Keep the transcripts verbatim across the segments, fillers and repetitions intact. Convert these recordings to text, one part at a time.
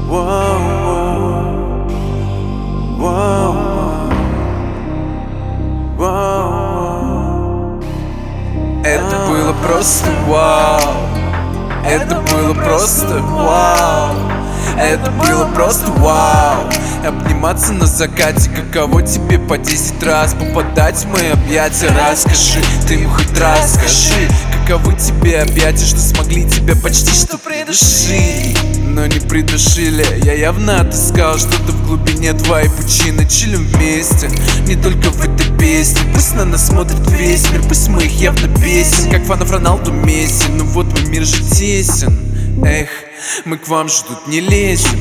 Вау, вау, вау. Это было просто вау. Это было просто вау. Это было просто вау. Обниматься на закате, каково тебе по десять раз попадать в мои объятия? Расскажи, ты ему хоть раз скажи, каковы тебе объятия, что смогли тебя почти что придушить, но не придушили. Я явно отыскал что-то в глубине твоей пучины. Чилим вместе, не только в этой песне. Пусть на нас смотрит весь мир, пусть мы их явно бесим, как фанов Роналду Месси. Ну вот мой мир же тесен. Эх, мы к вам же тут не лезем.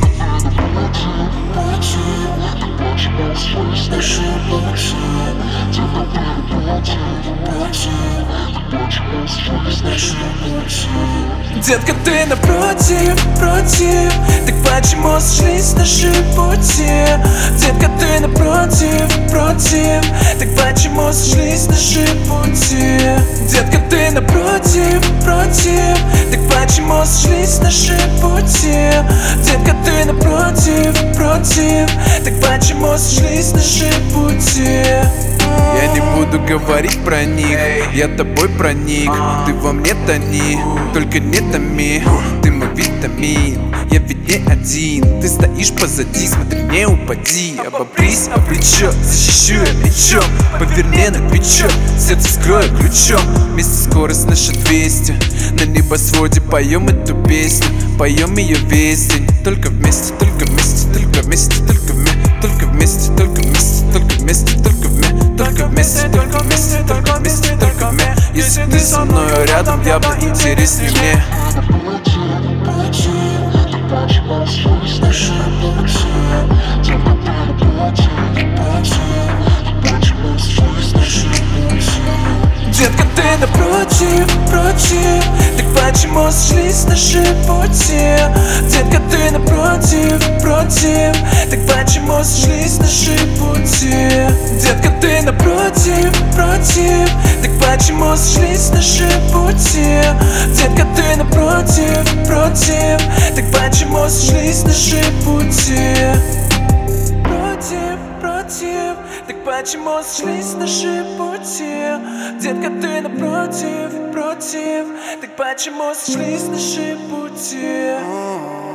Детка, ты напротив, против, так почему сошлись наши пути? Детка, ты напротив, против, так почему сошлись наши пути? Детка, ты напротив, против, так почему сошлись наши пути? Детка, ты напротив, против, так почему сошлись наши пути? Я не буду говорить про них, я тобой проник. Ты во мне тони, только не томи. Ты мой витамин, я ведь не один. Ты стоишь позади, смотри, не упади. Обопрись, а плечо, защищу я мечом. Поверни на плечо, сердце скрою ключом. Вместе скорость наша двести, на небосводе поем эту песню. Поем ее весь день, только вместе, только вместе, только вместе, только вместе, только вместе, только вместе, только вместе, только вместе. Только вместе, только вместе, только вместе, только вместе. Если ты со мною рядом, явно интереснее мне. Детка, ты напротив, против, так почему сошлись наши пути? Детка, ты напротив, против, так почему сошлись наши пути? Детка, ты напротив, против, так почему сошлись наши пути? Детка, ты напротив, против, так почему сошлись наши пути? Против, против, так почему сошлись наши пути? Детка, ты напротив, против, так почему сошлись наши пути?